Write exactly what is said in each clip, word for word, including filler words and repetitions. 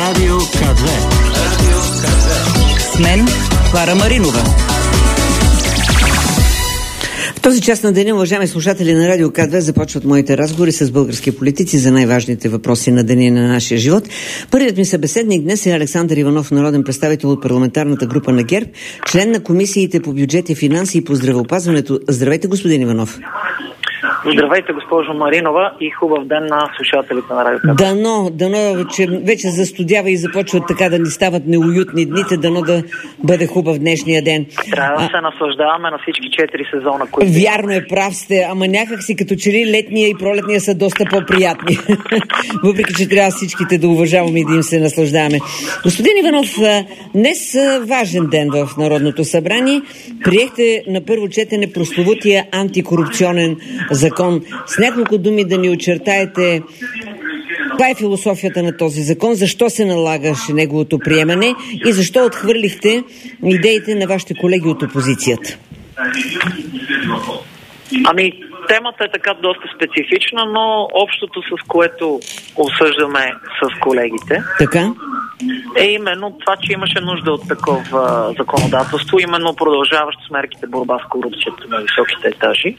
Радио К две. Радио К две. С мен Клара Маринова. В този час на деня, уважаеми слушатели на Радио К две, започват моите разговори с български политици за най-важните въпроси на деня на нашия живот. Първият ми събеседник днес е Александър Иванов, народен представител от парламентарната група на ГЕРБ, член на комисиите по бюджет и финанси и по здравеопазването. Здравейте, господин Иванов. Здравейте, госпожо Маринова, и хубав ден на слушателите на Радио К две. Дано, дано, че вече застудява и започват така да ни стават неуютни дните, дано да бъде хубав днешния ден. Трябва да а... се наслаждаваме на всички четири сезона, които... Вярно е, прав сте, ама някак си като че ли летния и пролетния са доста по-приятни. Въпреки че трябва всичките да уважаваме и да им се наслаждаваме. Господин Иванов, днес важен ден в Народното събрание. Приехте на първо четене прословутия антикорупционен закон. С няколко думи да ни очертаете каква е философията на този закон, защо се налагаше неговото приемане и защо отхвърлихте идеите на вашите колеги от опозицията? Ами, темата е така доста специфична, но общото, с което обсъждаме с колегите, така? Е именно това, че имаше нужда от такова законодателство, именно продължаващо с мерките борба с корупцията на високите етажи.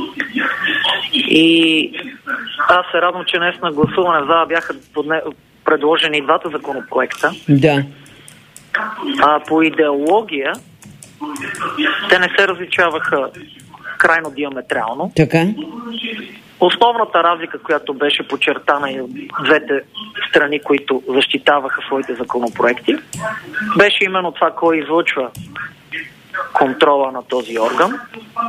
И аз се радвам, че днес на гласуване в зала бяха подне... предложени двата законопроекта. Да. А по идеология те не се различаваха крайно диаметрално. Така. Основната разлика, която беше подчертана и от двете страни, които защитаваха своите законопроекти, беше именно това, кой излъчва контрола на този орган.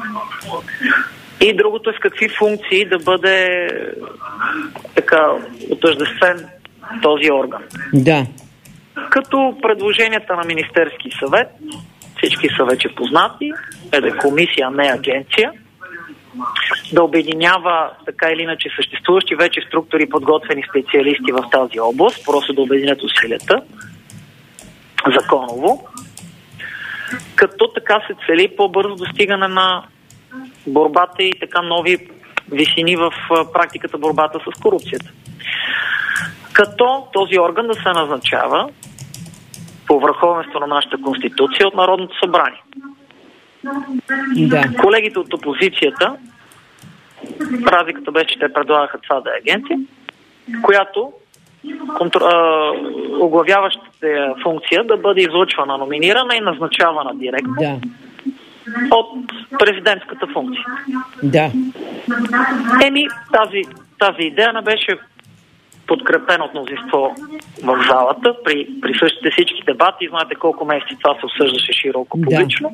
И другото е с какви функции да бъде така отъждествен този орган. Да. Като предложенията на Министерски съвет, всички са вече познати, е да е комисия, а не агенция, да обединява така или иначе съществуващи вече структури, подготвени специалисти в тази област, просто да обединят усилията законово, като така се цели по-бързо достигане на борбата и така нови висини в практиката борбата с корупцията. Като този орган да се назначава по върховенство на нашата конституция от Народното събрание. Да. Колегите от опозицията, разликата беше, че те предлагаха това да е агенция, която контр... оглавяващата функция да бъде излъчвана, номинирана и назначавана директно да. от президентската функция. Да. Еми, тази, тази идея не беше подкрепено от мнозинство в залата при, при същите всички дебати. Знаете колко месеци това се обсъждаше широко публично.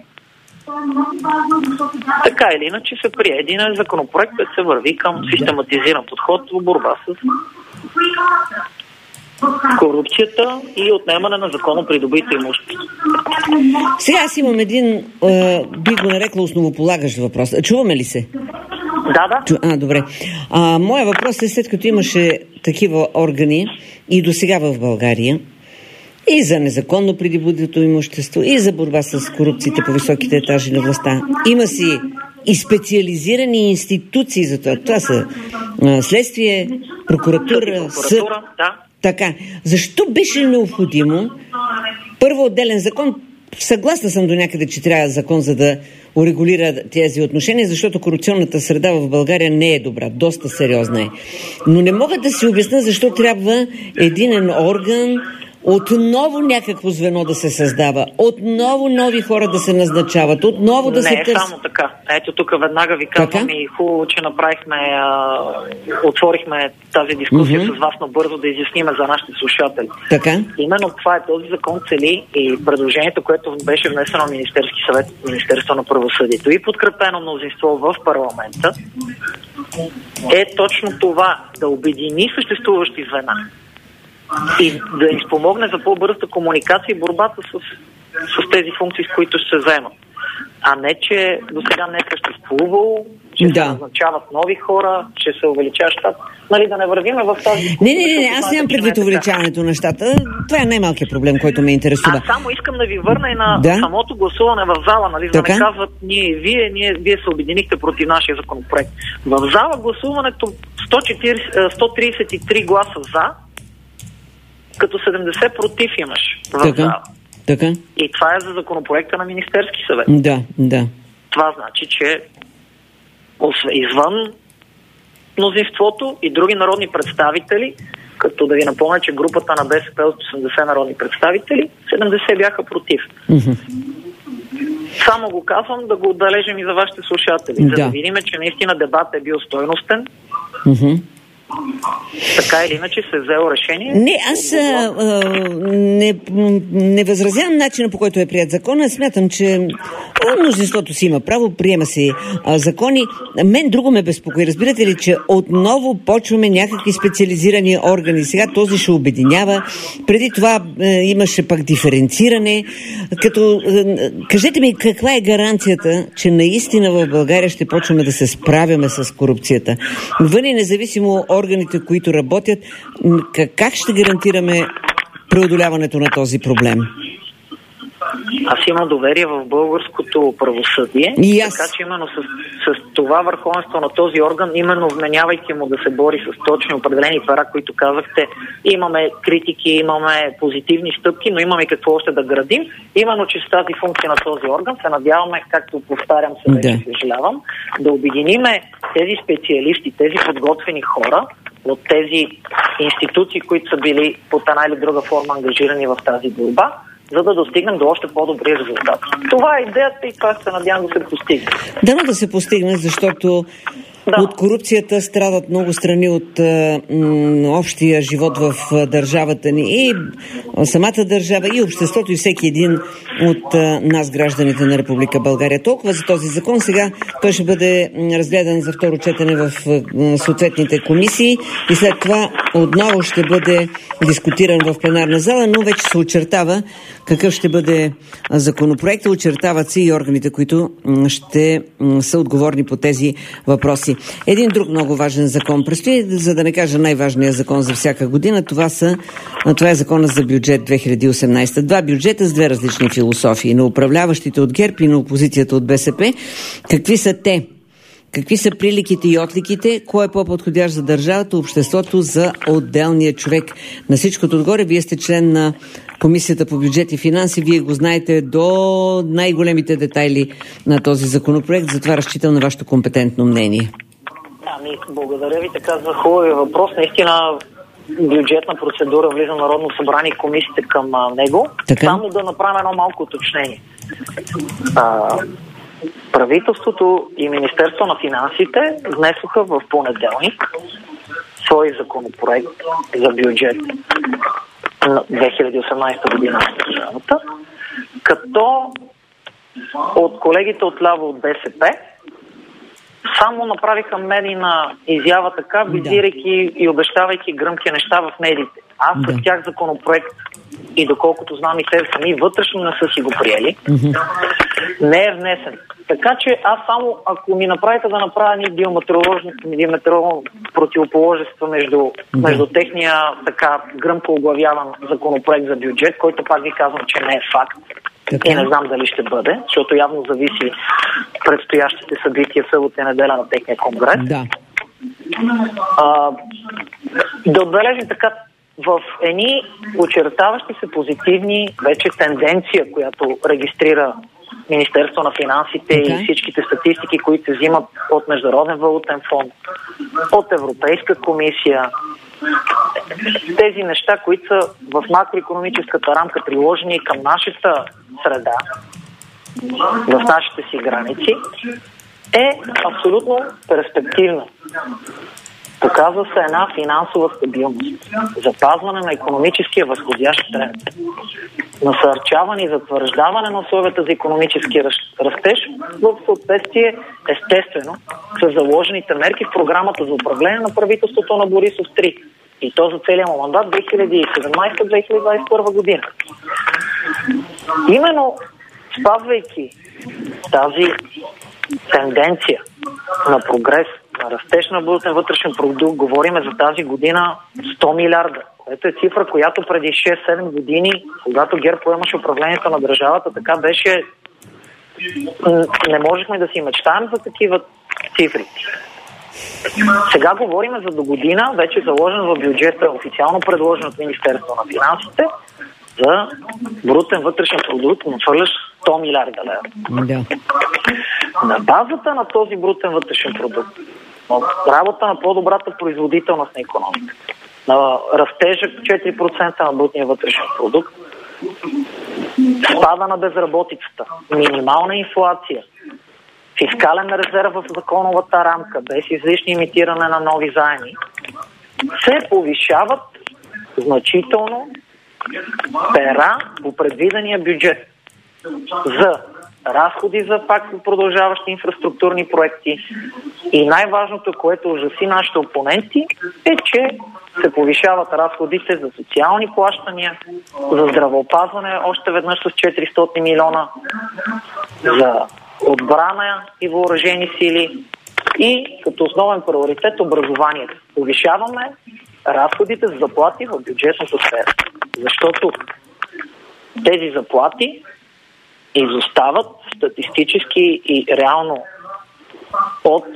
Да. Така или иначе се прие един законопроект, който се върви към систематизиран подход в борба с корупцията и отнемане на законно придобито имущество. Сега аз имам един, е, би го нарекла основополагащ въпрос. Чуваме ли се? Да, да. Чу... А, добре. А, моя въпрос е, след като имаше такива органи и до сега в България, и за незаконно придобито имущество, и за борба с корупциите по високите етажи на властта, има си и специализирани институции за това. Това са а, следствие, прокуратура, съд. Да. Така. Защо беше необходимо първо отделен закон? Съгласна съм до някъде, че трябва закон, за да урегулира тези отношения, защото корупционната среда в България не е добра, доста сериозна е. Но не мога да си обясня защо трябва единен орган, отново някакво звено да се създава, отново нови хора да се назначават, отново да не се търси. Не е само така. Ето тук веднага ви казвам и хубаво, че направихме, а, отворихме тази дискусия mm-hmm. с вас набързо да изясниме за нашите слушатели. Така? Именно това е, този закон цели и предложението, което беше внесено в Министерски съвет, Министерство на правосъдието и подкрепено мнозинство в парламента, е точно това, да обедини съществуващи звена и да им спомогне за по-бърза комуникация и борбата с, с тези функции, с които ще се заемат. А не, че до сега не е съществувало, че да. се назначават нови хора, че се увеличава щат. Нали, да не вървиме в тази... Не, не, не, не аз нямам предвид увеличаването на щата. Това е най-малкият проблем, който ме интересува. Аз само искам да ви върна и на да? самото гласуване в зала, нали, за да не казват ние и вие, ние, вие се обединихте против нашия законопроект. В зала гласуването сто тридесет и три гласа за като седемдесет против имаш в Така, зала. така. И това е за законопроекта на Министерски съвет. Да, да. Това значи, че извън мнозинството и други народни представители, като да ви напомня, че групата на БСП от осемдесет народни представители, седемдесет бяха против. Mm-hmm. Само го казвам да го отбележим и за вашите слушатели, да. за да видим, че наистина дебатът е бил стойностен. Mm-hmm. Така или иначе се взело решение. Не, аз а, а, не, не възразявам начина, по който е прият закона. Смятам, че мнозинството си има право, приема си а, закони. Мен друго ме безпокои. Разбирате ли, че отново почваме някакви специализирани органи. Сега този ще обединява. Преди това а, имаше пак диференциране. Като, а, кажете ми, каква е гаранцията, че наистина в България ще почваме да се справяме с корупцията? Вън и независимо органите, които работят, как ще гарантираме преодоляването на този проблем? Аз имам доверие в българското правосъдие, така че именно с, с това върховенство на този орган, именно вменявайки му да се бори с точни определени пера, които казахте, имаме критики, имаме позитивни стъпки, но имаме какво още да градим. Именно чрез тази функция на този орган се надяваме, както повтарям се вече, да. съжалявам, да обединиме тези специалисти, тези подготвени хора от тези институции, които са били под една или друга форма ангажирани в тази борба, за да достигнем до още по-добри резултати. Това е идеята и това се надявам да се постигне. Дано да се постигне, защото да. От корупцията страдат много страни от а, м, общия живот в а, държавата ни. И а, самата държава, и обществото, и всеки един от а, нас, гражданите на Република България. Толкова за този закон. Сега той ще бъде разгледан за второ четене в а, съответните комисии и след това отново ще бъде дискутиран в пленарна зала, но вече се очертава какъв ще бъде законопроектът. Очертават се и органите, които ще са отговорни по тези въпроси. Един друг много важен закон предстои, за да не кажа най-важният закон за всяка година. Това, са, това е закона за бюджет две хиляди и осемнадесета. Два бюджета с две различни философии. На управляващите от ГЕРБ и на опозицията от БСП. Какви са те? Какви са приликите и отликите? Кой е по-подходящ за държавата, обществото, за отделния човек? На всичкото отгоре, вие сте член на Комисията по бюджет и финанси. Вие го знаете до най-големите детайли на този законопроект. Затова разчитам на вашето компетентно мнение. Ами, благодаря ви така за хубавия въпрос. Наистина бюджетна процедура влиза в Народно събрание и комисиите към а, него. Така? Само да направим едно малко уточнение. А, правителството и Министерство на финансите внесоха в понеделник свой законопроект за бюджет на две хиляди и осемнадесета година на държавата, като от колегите от ляво от БСП само направиха медийна изява така, визирайки и обещавайки гръмки неща в медиите. Аз с тях законопроект и доколкото знам и те сами вътрешно не са си го приели, mm-hmm. не е внесен. Така че аз само, ако ми направите да направя ни диаметрално противоположество между, mm-hmm. между техния така гръмко оглавяван законопроект за бюджет, който пак ви казвам, че не е факт, така. И не знам дали ще бъде, защото явно зависи предстоящите събития в събота и неделя на техния конгрес. Да. А, да отбележим така, в едни очертаващи се позитивни вече тенденция, която регистрира Министерство на финансите okay. и всичките статистики, които се взимат от Международен валутен фонд, от Европейска комисия. Тези неща, които са в макроекономическата рамка приложени към нашата среда, в нашите си граници, е абсолютно перспективна. Показва се една финансова стабилност, запазване на икономическия възходящ тренд, насърчаване и затвърждаване на условията за икономически растеж в съответствие естествено с заложените мерки в програмата за управление на правителството на Борисов три. И то за целия му мандат две хиляди и седемнадесета - две хиляди двадесет и първа година. Именно спазвайки тази тенденция на прогрес, на растеж на брутен вътрешен продукт, говориме за тази година сто милиарда, което е цифра, която преди шест-седем години, когато ГЕРБ поемаше управлението на държавата, така беше... Не можехме да си мечтаем за такива цифри. Сега говорим за до година, вече заложен в бюджета, официално предложен от Министерството на финансите, за брутен вътрешен продукт надхвърлящ сто милиарда лева. Да. На базата на този брутен вътрешен продукт, работа на по-добрата производителност на икономиката, на растежа четири процента на брутния вътрешен продукт, спада на безработицата, минимална инфлация, фискален резерв в законовата рамка, без излишни имитиране на нови заеми, се повишават значително пера по предвидения бюджет за разходи за пак продължаващи инфраструктурни проекти и най-важното, което ужаси нашите опоненти, е, че се повишават разходите за социални плащания, за здравеопазване още веднъж с четиристотин милиона, за отбрана и въоръжени сили и като основен приоритет образованието. Повишаваме разходите за заплати в бюджетната сфера, защото тези заплати изостават статистически и реално от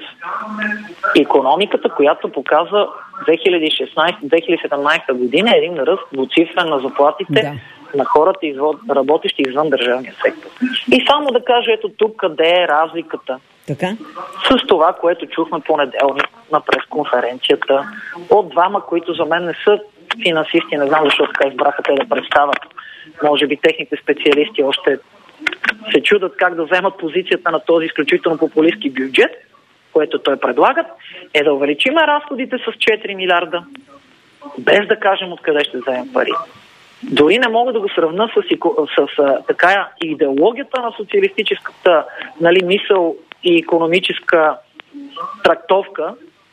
икономиката, която показва две хиляди и шестнадесета - две хиляди и седемнадесета година един ръст двуцифрен на заплатите да. на хората, работещи извън държавния сектор. И само да кажа ето тук къде е разликата. Така? С това, което чухме понеделник на пресконференцията от двама, които за мен не са финансисти, не знам защо така избраха те да представят. Може би техните специалисти още се чудат как да вземат позицията на този изключително популистски бюджет, което той предлагат, е да увеличиме разходите с четири милиарда, без да кажем откъде ще вземем пари. Дори не мога да го сравна с, с, с така идеологията на социалистическата, нали, мисъл и икономическа трактовка,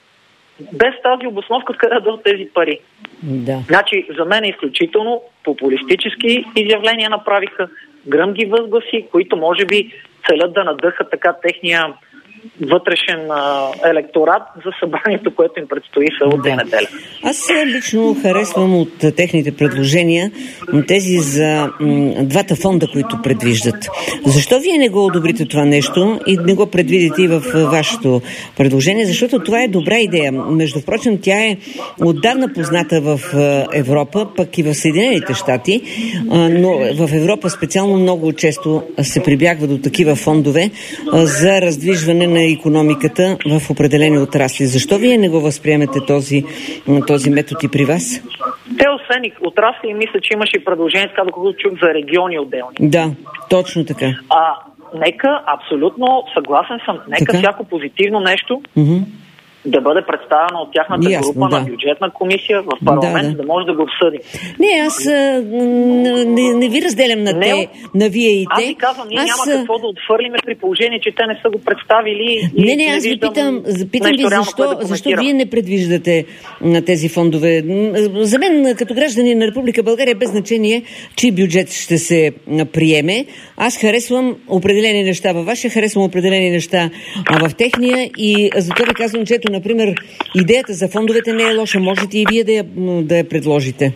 без тази обосновка откъде да дадат тези пари. Да. Значи, за мен е изключително популистически изявления направиха, гръмги възгласи, които може би целят да надъхат така техния вътрешен а, електорат за събранието, което им предстои събота и неделя. Аз лично харесвам от техните предложения тези за м, двата фонда, които предвиждат. Защо вие не го одобрите това нещо и не го предвидите и в вашето предложение? Защото това е добра идея. Между впрочем, тя е отдавна позната в Европа, пък и в Съединените щати, но в Европа специално много често се прибягва до такива фондове за раздвижване на икономиката в определени отрасли. Защо вие не го възприемете този, този метод и при вас? Те освен отрасли, мисля, че имаше и предложение, така докато чух за региони отделни. Да, точно така. А, нека, абсолютно съгласен съм, нека така? Всяко позитивно нещо mm-hmm. да бъде представено от тяхната Ясно, група да. на бюджетна комисия в парламент, да, да. да може да го обсъдим. Не, аз а, не, не ви разделям на не, те, на вие и те. Аз ви казвам, ние аз... няма какво да отвърлиме при положение, че те не са го представили. Не, и не, аз ви питам, питам ви защо, реално, да защо вие не предвиждате на тези фондове. За мен, като граждани на Република България, без значение, чий бюджет ще се приеме. Аз харесвам определени неща във вашия, харесвам определени неща в техния и затова ви казвам, че ето, например, идеята за фондовете не е лоша. Можете и вие да я, да я предложите.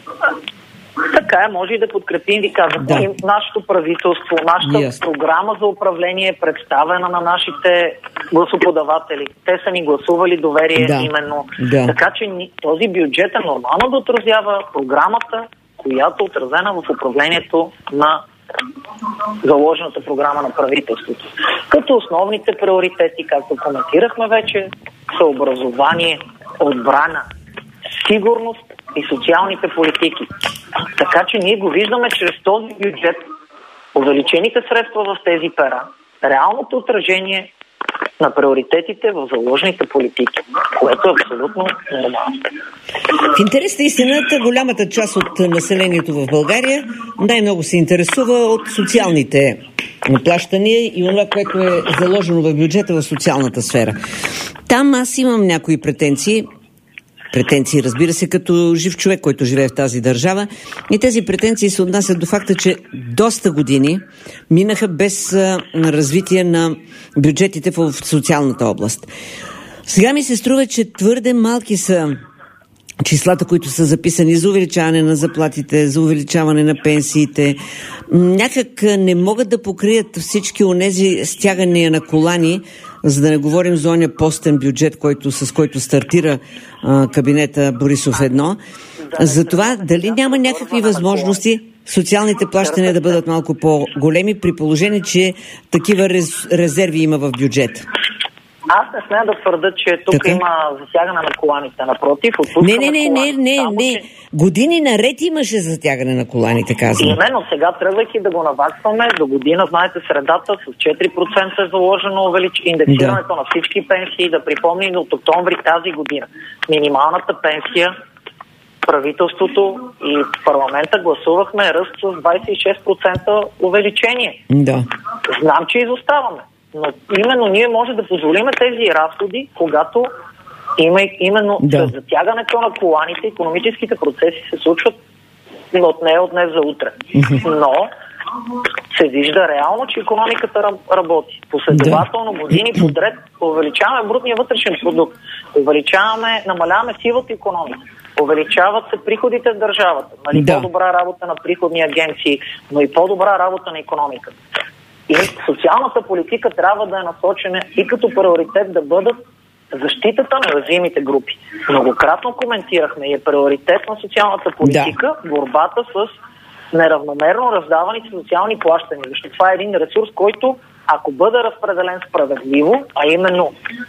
Така е, може и да подкрепим, ви казвам. Да. Нашето правителство, нашата yes. програма за управление е представена на нашите гласоподаватели. Те са ни гласували доверие да. именно. Да. Така че този бюджет е нормално да отразява програмата, която е отразена в управлението на заложената програма на правителството. Като основните приоритети, както коментирахме вече, са образование, отбрана, сигурност и социалните политики. Така че ние го виждаме чрез този бюджет, увеличените средства в тези пера, реалното отражение на приоритетите в заложените политики, което е абсолютно нормално. В интерес на истината, голямата част от населението в България най-много се интересува от социалните плащания и това, което е заложено в бюджета в социалната сфера. Там аз имам някои претенции, претенции, разбира се, като жив човек, който живее в тази държава. И тези претенции се отнасят до факта, че доста години минаха без а, развитие на бюджетите в социалната област. Сега ми се струва, че твърде малки са числата, които са записани за увеличаване на заплатите, за увеличаване на пенсиите, някак не могат да покрият всички онези стягания на колани, за да не говорим за оня постен бюджет, който, с който стартира а, кабинета Борисов едно. За това дали няма някакви възможности социалните плащания да бъдат малко по-големи, при положение, че такива рез, резерви има в бюджета? Аз не смея да твърда, че тук така има затягане на коланите. Напротив, Не, не, не, не, не, Само, не. че... Години наред имаше затягане на коланите, казвам. Именно сега, тръгвайки да го наваксваме, до година, знаете, средата с четири процента е заложено увелич... индексирането да. на всички пенсии. Да припомним, от октомври тази година минималната пенсия, правителството и парламента гласувахме ръст с двадесет и шест процента увеличение. Да. Знам, че изоставаме. Но именно ние може да позволим тези разходи, когато има именно да. затягането на коланите, икономическите процеси се случват от нея от днес за утре. Но се вижда реално, че икономиката работи. Последователно години подред увеличаваме брутния вътрешен продукт, увеличаваме, намаляваме сивата икономика, увеличават се приходите в държавата, нали, да. по-добра работа на приходни агенции, но и по-добра работа на икономиката. И социалната политика трябва да е насочена и като приоритет да бъдат защитата на уязвимите групи. Многократно коментирахме и е приоритет на социалната политика да. борбата с неравномерно раздаваните социални плащания. Защото това е един ресурс, който, ако бъде разпределен справедливо, а именно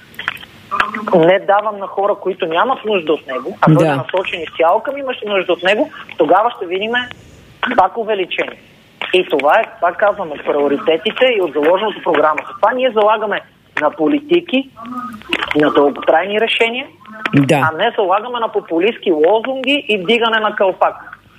не давам на хора, които нямат нужда от него, а бъде да. насочен изцяло към имащи нужда от него, тогава ще видим пак увеличение. И това е, пак казваме, приоритетите и от заложеното програма. За това ние залагаме на политики, на дълготрайни решения, да. а не залагаме на популистки лозунги и вдигане на калпак.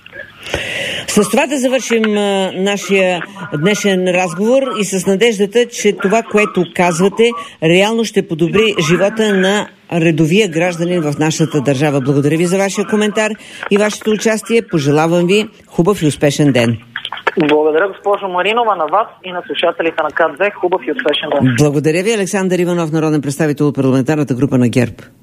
С това да завършим а, нашия днешен разговор и с надеждата, че това, което казвате, реално ще подобри живота на редовия гражданин в нашата държава. Благодаря ви за вашия коментар и вашето участие. Пожелавам ви хубав и успешен ден. Благодаря, госпожо Маринова, на вас и на слушателите на К две. Хубав и успешен ден. Благодаря ви, Александър Иванов, народен представител от парламентарната група на ГЕРБ.